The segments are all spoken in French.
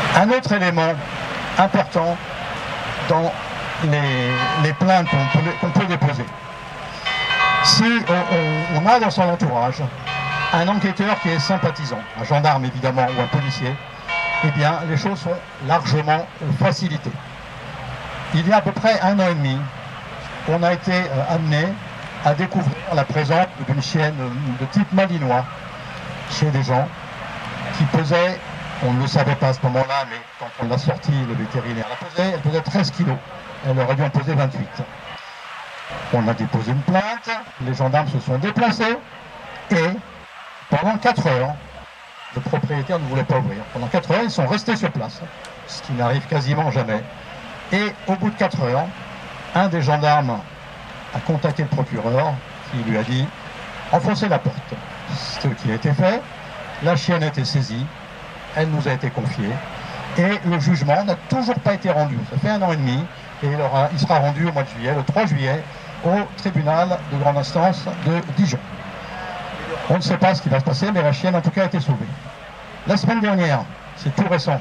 Un autre élément important dans les plaintes qu'on peut déposer. Si on a dans son entourage un enquêteur qui est sympathisant, un gendarme évidemment ou un policier, eh bien les choses sont largement facilitées. Il y a à peu près 1 an et demi, on a été amené à découvrir la présence d'une chienne de type malinois chez des gens qui pesait, on ne le savait pas à ce moment-là, mais quand on l'a sorti, le vétérinaire elle pesait 13 kilos. Elle aurait dû en peser 28. On a déposé une plainte, les gendarmes se sont déplacés et pendant 4 heures, le propriétaire ne voulait pas ouvrir. Pendant 4 heures, ils sont restés sur place, ce qui n'arrive quasiment jamais. Et au bout de 4 heures, un des gendarmes a contacté le procureur qui lui a dit « enfoncez la porte ». Ce qui a été fait, la chienne a été saisie, elle nous a été confiée et le jugement n'a toujours pas été rendu. Ça fait 1 an et demi et il sera rendu au mois de juillet, le 3 juillet, au tribunal de grande instance de Dijon. On ne sait pas ce qui va se passer, mais la chienne en tout cas a été sauvée. La semaine dernière, c'est tout récent,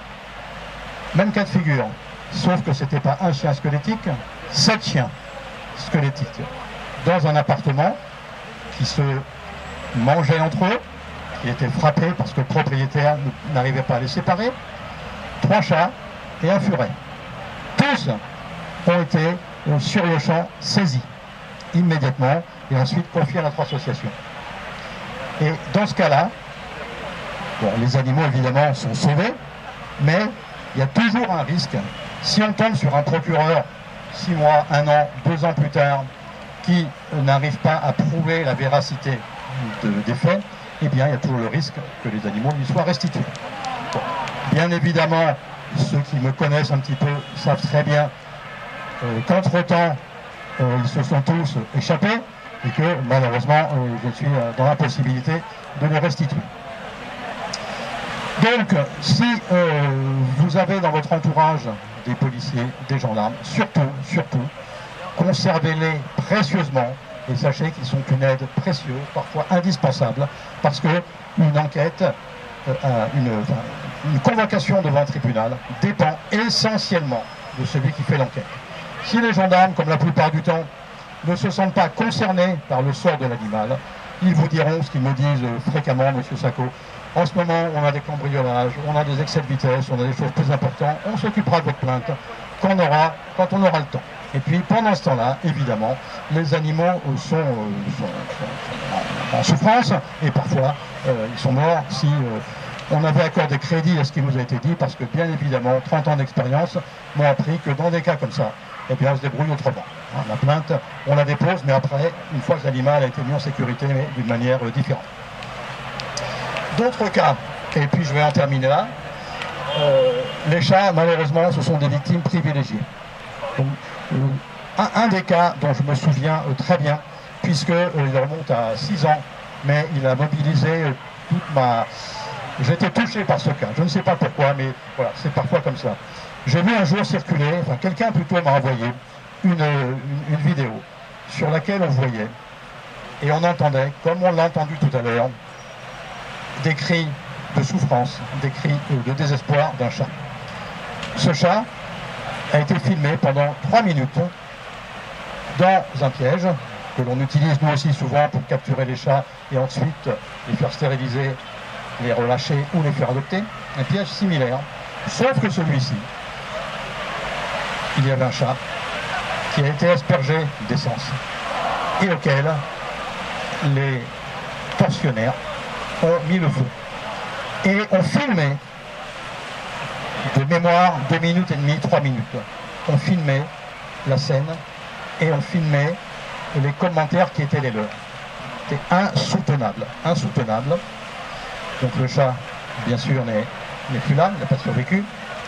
même cas de figure, sauf que c'était pas un chien squelettique, 7 chiens squelettiques dans un appartement qui se mangeaient entre eux, qui étaient frappés parce que le propriétaire n'arrivait pas à les séparer, 3 chats et un furet. Tous ont été sur le champ saisis immédiatement et ensuite confiés à notre association. Et dans ce cas-là, bon, les animaux évidemment sont sauvés, mais il y a toujours un risque. Si on tombe sur un procureur 6 mois, 1 an, 2 ans plus tard, qui n'arrive pas à prouver la véracité des faits, eh bien il y a toujours le risque que les animaux lui soient restitués. Bon. Bien évidemment, ceux qui me connaissent un petit peu savent très bien qu'entre-temps, ils se sont tous échappés et que malheureusement, je suis dans l'impossibilité de les restituer. Donc, si vous avez dans votre entourage des policiers, des gendarmes, surtout, conservez-les précieusement et sachez qu'ils sont une aide précieuse, parfois indispensable, parce qu'une enquête, une convocation devant un tribunal dépend essentiellement de celui qui fait l'enquête. Si les gendarmes, comme la plupart du temps, ne se sentent pas concernés par le sort de l'animal, ils vous diront ce qu'ils me disent fréquemment, Monsieur Sacco. En ce moment, on a des cambriolages, on a des excès de vitesse, on a des choses plus importantes, on s'occupera de votre plainte quand on aura le temps. Et puis, pendant ce temps-là, évidemment, les animaux sont en souffrance et parfois, ils sont morts si on avait accordé crédit à ce qui nous a été dit, parce que, bien évidemment, 30 ans d'expérience m'ont appris que dans des cas comme ça, eh bien, on se débrouille autrement. La plainte, on la dépose, mais après, une fois que l'animal a été mis en sécurité, mais d'une manière différente. D'autres cas, et puis je vais en terminer là, les chats, malheureusement, ce sont des victimes privilégiées. Donc, un des cas dont je me souviens très bien, puisqu'il remonte à 6 ans, mais il a mobilisé toute ma... J'étais touché par ce cas, je ne sais pas pourquoi, mais voilà, c'est parfois comme ça. J'ai vu un jour circuler, enfin quelqu'un plutôt m'a envoyé une vidéo sur laquelle on voyait, et on entendait, comme on l'a entendu tout à l'heure, des cris de souffrance, des cris de désespoir d'un chat. Ce chat a été filmé pendant 3 minutes dans un piège que l'on utilise nous aussi souvent pour capturer les chats et ensuite les faire stériliser, les relâcher ou les faire adopter. Un piège similaire, sauf que celui-ci, il y avait un chat qui a été aspergé d'essence et auquel les tortionnaires ont mis le feu et ont filmé de mémoire 2 minutes et demie, 3 minutes. On filmait la scène et on filmait les commentaires qui étaient les leurs. C'était insoutenable, insoutenable. Donc le chat, bien sûr, n'est plus là, il n'a pas survécu.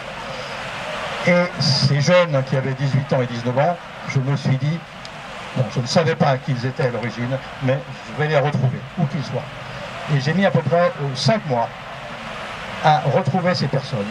Et ces jeunes qui avaient 18 ans et 19 ans, je me suis dit, bon, je ne savais pas qui ils étaient à l'origine, mais je vais les retrouver, où qu'ils soient. Et j'ai mis à peu près 5 mois à retrouver ces personnes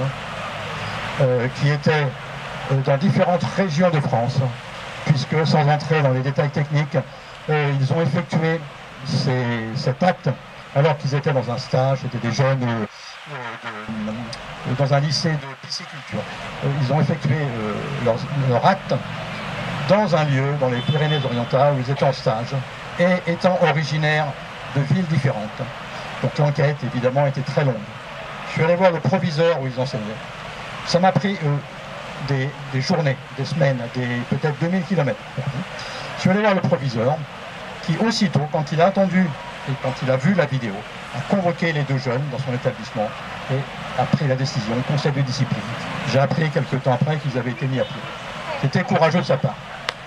qui étaient dans différentes régions de France, puisque sans entrer dans les détails techniques, ils ont effectué cet acte alors qu'ils étaient dans un stage, c'était des jeunes dans un lycée de pisciculture. Ils ont effectué leur acte dans un lieu, dans les Pyrénées-Orientales, où ils étaient en stage, et étant originaires de villes différentes. Donc l'enquête, évidemment, était très longue. Je suis allé voir le proviseur où ils enseignaient. Ça m'a pris des journées, des semaines, peut-être 2000 km. Je suis allé voir le proviseur, qui aussitôt, quand il a entendu et quand il a vu la vidéo, a convoqué les deux jeunes dans son établissement et a pris la décision, conseil de discipline. J'ai appris quelques temps après qu'ils avaient été mis à pied. C'était courageux de sa part.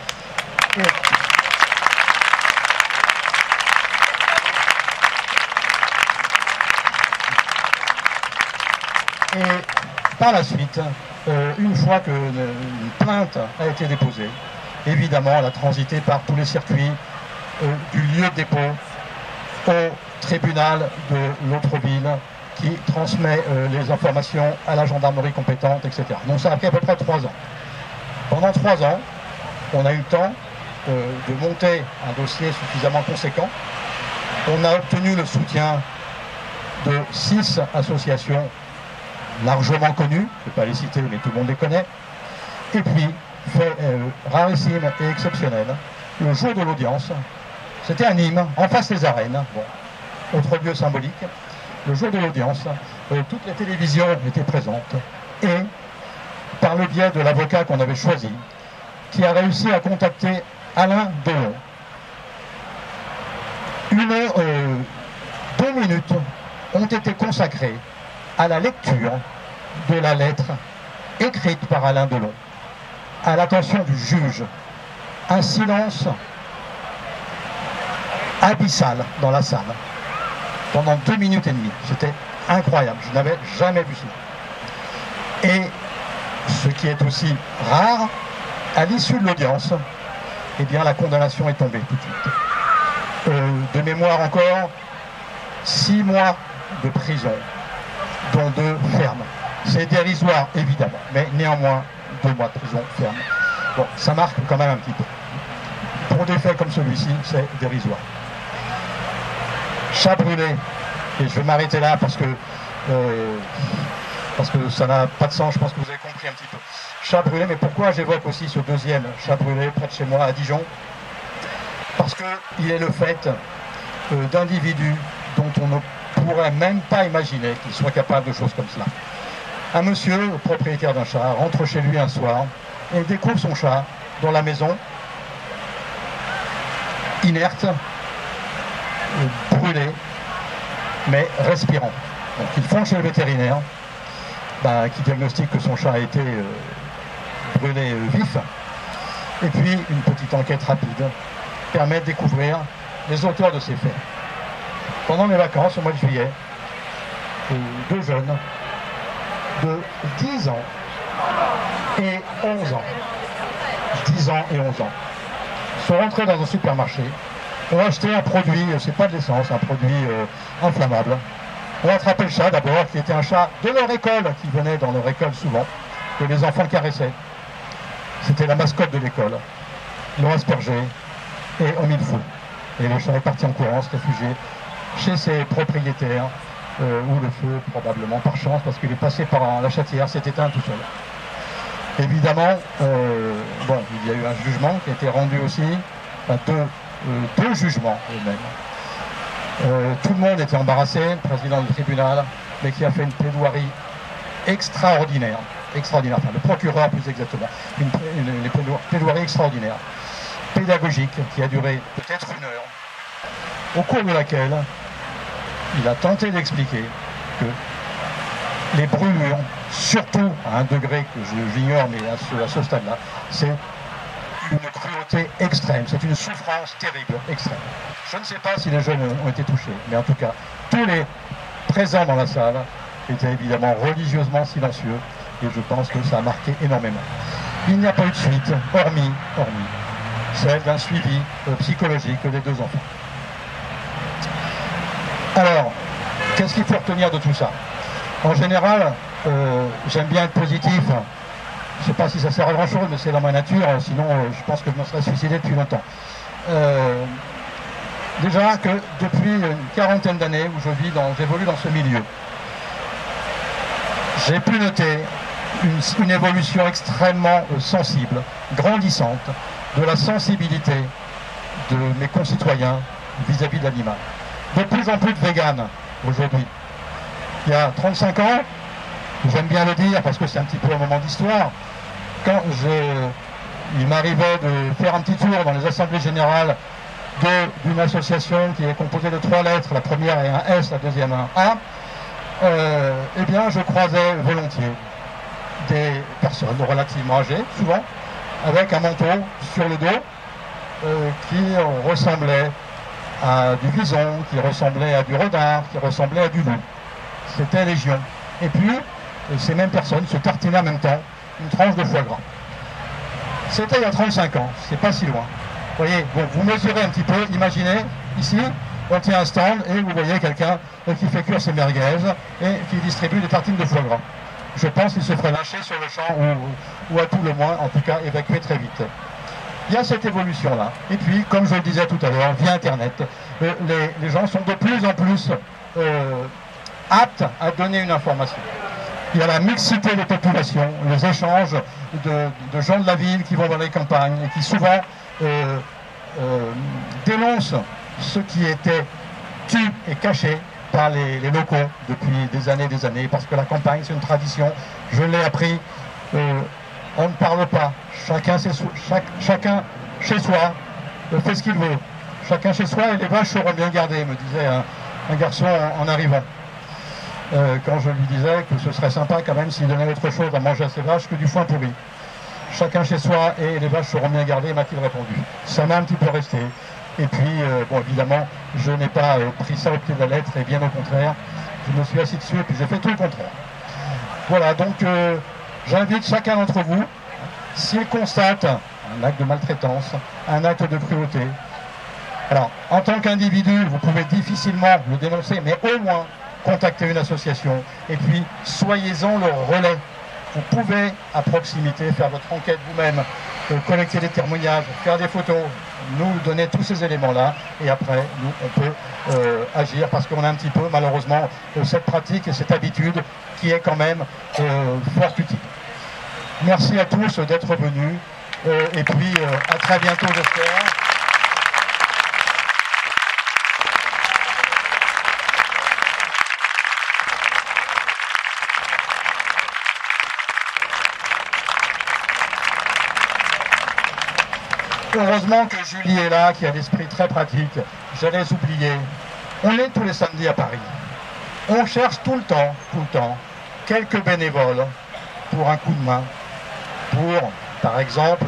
Et par la suite, une fois qu'une plainte a été déposée, évidemment, elle a transité par tous les circuits du lieu de dépôt au tribunal de l'autre ville qui transmet les informations à la gendarmerie compétente, etc. Donc ça a pris à peu près 3 ans. Pendant 3 ans, on a eu le temps de monter un dossier suffisamment conséquent. On a obtenu le soutien de 6 associations largement connues, je ne vais pas les citer, mais tout le monde les connaît. Et puis, fait rarissime et exceptionnel, le jour de l'audience, c'était à Nîmes, en face des arènes, bon, autre lieu symbolique. Le jour de l'audience, toutes les télévisions étaient présentes, et par le biais de l'avocat qu'on avait choisi, qui a réussi à contacter Alain Delon, 2 minutes ont été consacrées à la lecture de la lettre écrite par Alain Delon, à l'attention du juge. Un silence abyssal dans la salle, pendant 2 minutes et demie. C'était incroyable, je n'avais jamais vu ça. Et ce qui est aussi rare, à l'issue de l'audience, eh bien la condamnation est tombée tout de suite. De mémoire encore, 6 mois de prison, dont 2 fermes. C'est dérisoire, évidemment, mais néanmoins, 2 mois de prison ferme. Bon, ça marque quand même un petit peu. Pour des faits comme celui-ci, c'est dérisoire. Chat brûlé, et je vais m'arrêter là parce que ça n'a pas de sens, je pense que vous avez compris un petit peu. Chat brûlé, mais pourquoi j'évoque aussi ce deuxième chat brûlé près de chez moi à Dijon? Parce qu'il est le fait d'individus dont on ne pourrait même pas imaginer qu'ils soient capables de choses comme cela. Un monsieur, le propriétaire d'un chat, rentre chez lui un soir et découvre son chat dans la maison, inerte, brûlé, mais respirant. Donc il fonce chez le vétérinaire, qui diagnostique que son chat a été brûlé vif. Et puis une petite enquête rapide permet de découvrir les auteurs de ces faits. Pendant les vacances, au mois de juillet, 2 jeunes de 10 ans et 11 ans, 10 ans et 11 ans, sont rentrés dans un supermarché, ont acheté un produit, c'est pas de l'essence, un produit inflammable. On a attrapé le chat d'abord, qui était un chat de leur école, qui venait dans leur école souvent, que les enfants caressaient. C'était la mascotte de l'école. Ils l'ont aspergé et ont mis le feu. Et le chat est parti en courant, se réfugier chez ses propriétaires, où le feu, probablement par chance, parce qu'il est passé par la chatière, s'est éteint tout seul. Évidemment, il y a eu un jugement qui a été rendu aussi, deux jugements eux-mêmes. Tout le monde était embarrassé, le président du tribunal, mais qui a fait une plaidoirie extraordinaire, enfin le procureur plus exactement, une plaidoirie extraordinaire, pédagogique, qui a duré peut-être 1 heure, au cours de laquelle il a tenté d'expliquer que les brûlures, surtout à un degré que j'ignore, mais à ce stade-là, c'est une cruauté extrême, c'est une souffrance terrible, extrême. Je ne sais pas si les jeunes ont été touchés, mais en tout cas, tous les présents dans la salle étaient évidemment religieusement silencieux, et je pense que ça a marqué énormément. Il n'y a pas eu de suite, hormis celle d'un suivi psychologique des 2 enfants. Alors, qu'est-ce qu'il faut retenir de tout ça? En général, j'aime bien être positif. Je ne sais pas si ça sert à grand chose, mais c'est dans ma nature, sinon je pense que je me serais suicidé depuis longtemps. Déjà que depuis une 40aine d'années où j'évolue dans ce milieu, j'ai pu noter une évolution extrêmement sensible, grandissante, de la sensibilité de mes concitoyens vis-à-vis de l'animal. De plus en plus de véganes aujourd'hui. Il y a 35 ans, j'aime bien le dire parce que c'est un petit peu un moment d'histoire, quand il m'arrivait de faire un petit tour dans les assemblées générales d'une association qui est composée de 3 lettres, la première est un S, la deuxième un A, eh bien je croisais volontiers des personnes relativement âgées, souvent, avec un manteau sur le dos qui ressemblait à du vison, qui ressemblait à du renard, qui ressemblait à du loup. C'était légion. Et puis, ces mêmes personnes se tartinaient en même temps une tranche de foie gras. C'était il y a 35 ans, c'est pas si loin. Vous voyez, bon, vous mesurez un petit peu, imaginez, ici, on tient un stand et vous voyez quelqu'un qui fait cuire ses merguez et qui distribue des tartines de foie gras. Je pense qu'il se ferait lâcher sur le champ ou à tout le moins, en tout cas, évacuer très vite. Il y a cette évolution-là. Et puis, comme je le disais tout à l'heure, via Internet, les gens sont de plus en plus aptes à donner une information. Il y a la mixité des populations, les échanges de gens de la ville qui vont dans les campagnes et qui souvent dénoncent ce qui était tu et caché par les locaux depuis des années, parce que la campagne c'est une tradition, je l'ai appris, on ne parle pas, chacun chez soi fait ce qu'il veut, chacun chez soi et les vaches seront bien gardées, me disait un garçon en arrivant. Quand je lui disais que ce serait sympa quand même s'il donnait autre chose à manger à ses vaches que du foin pourri. Chacun chez soi et les vaches seront bien gardées, m'a-t-il répondu. Ça m'a un petit peu resté. Et puis, bon, évidemment, je n'ai pas pris ça au pied de la lettre, et bien au contraire, je me suis assis dessus et puis j'ai fait tout le contraire. Voilà, donc j'invite chacun d'entre vous, s'il constate un acte de maltraitance, un acte de cruauté, alors, en tant qu'individu, vous pouvez difficilement le dénoncer, mais au moins contacter une association, et puis soyez-en le relais. Vous pouvez, à proximité, faire votre enquête vous-même, collecter des témoignages, faire des photos, nous donner tous ces éléments-là, et après, nous, on peut agir, parce qu'on a un petit peu, malheureusement, cette pratique et cette habitude qui est quand même fort utile. Merci à tous d'être venus, et puis à très bientôt, j'espère. Heureusement que Julie est là, qui a l'esprit très pratique. J'allais oublier. On est tous les samedis à Paris. On cherche tout le temps, quelques bénévoles pour un coup de main. Pour, par exemple,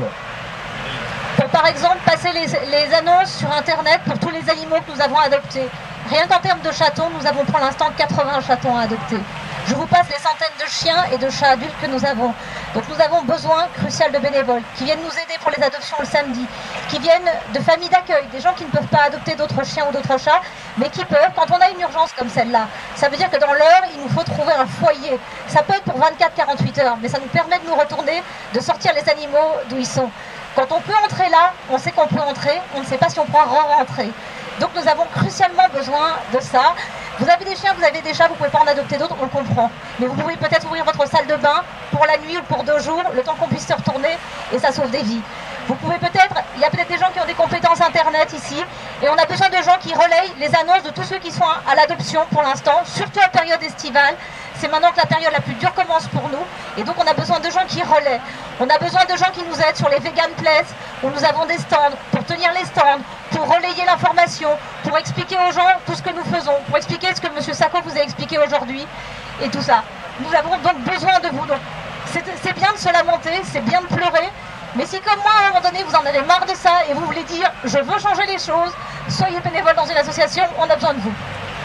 passer les annonces sur Internet pour tous les animaux que nous avons adoptés. Rien qu'en termes de chatons, nous avons pour l'instant 80 chatons à adopter. Je vous passe les centaines de chiens et de chats adultes que nous avons. Donc nous avons besoin crucial de bénévoles qui viennent nous aider pour les adoptions le samedi, qui viennent de familles d'accueil, des gens qui ne peuvent pas adopter d'autres chiens ou d'autres chats, mais qui peuvent, quand on a une urgence comme celle-là. Ça veut dire que dans l'heure, il nous faut trouver un foyer. Ça peut être pour 24-48 heures, mais ça nous permet de nous retourner, de sortir les animaux d'où ils sont. Quand on peut entrer là, on sait qu'on peut entrer, on ne sait pas si on pourra re-rentrer. Donc nous avons crucialement besoin de ça. Vous avez des chiens, vous avez des chats, vous ne pouvez pas en adopter d'autres, on le comprend. Mais vous pouvez peut-être ouvrir votre salle de bain pour la nuit ou pour 2 jours, le temps qu'on puisse se retourner, et ça sauve des vies. Vous pouvez peut-être, il y a peut-être des gens qui ont des compétences internet ici, et on a besoin de gens qui relayent les annonces de tous ceux qui sont à l'adoption pour l'instant, surtout en période estivale. C'est maintenant que la période la plus dure commence pour nous, et donc on a besoin de gens qui relaient. On a besoin de gens qui nous aident sur les Vegan Places, où nous avons des stands, pour tenir les stands, pour relayer l'information, pour expliquer aux gens tout ce que nous faisons, pour expliquer ce que M. Sacco vous a expliqué aujourd'hui, et tout ça. Nous avons donc besoin de vous. Donc, c'est bien de se lamenter, c'est bien de pleurer, mais si comme moi, à un moment donné, vous en avez marre de ça, et vous voulez dire « je veux changer les choses », soyez bénévole dans une association, on a besoin de vous.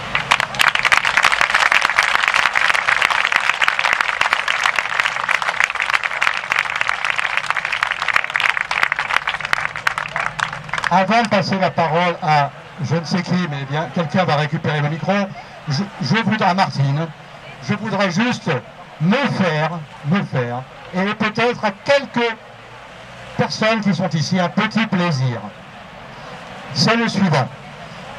Avant de passer la parole à je ne sais qui, mais bien quelqu'un va récupérer le micro, je voudrais, à Martine, je voudrais juste me faire, et peut-être à quelques personnes qui sont ici, un petit plaisir. C'est le suivant.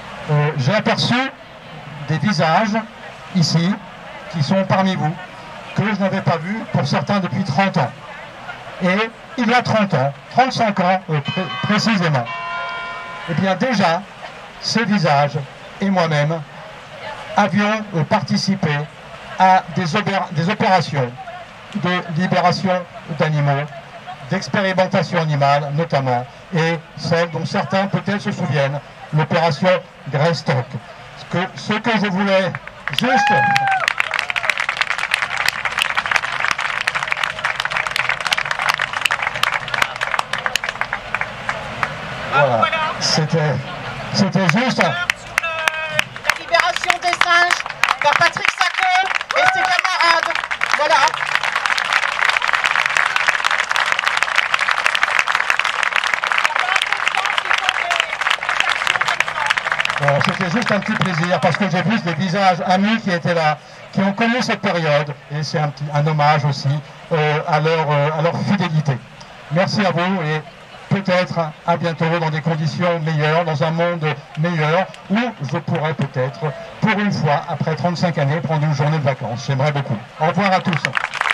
J'ai aperçu des visages ici, qui sont parmi vous, que je n'avais pas vus pour certains depuis 30 ans. Et il y a 30 ans, 35 ans précisément, eh bien déjà, ces visages et moi-même avions participé à des opérations de libération d'animaux, d'expérimentation animale notamment, et celle dont certains peut-être se souviennent, l'opération Greystock. Ce que je voulais juste... Voilà, c'était juste... Sur la libération des singes par Patrick Sacco et ses camarades. Voilà. Voilà, c'était juste un petit plaisir parce que j'ai vu des visages amis qui étaient là, qui ont connu cette période, et c'est un hommage aussi à leur fidélité. Merci à vous et peut-être à bientôt dans des conditions meilleures, dans un monde meilleur, où je pourrais peut-être, pour une fois, après 35 années, prendre une journée de vacances. J'aimerais beaucoup. Au revoir à tous.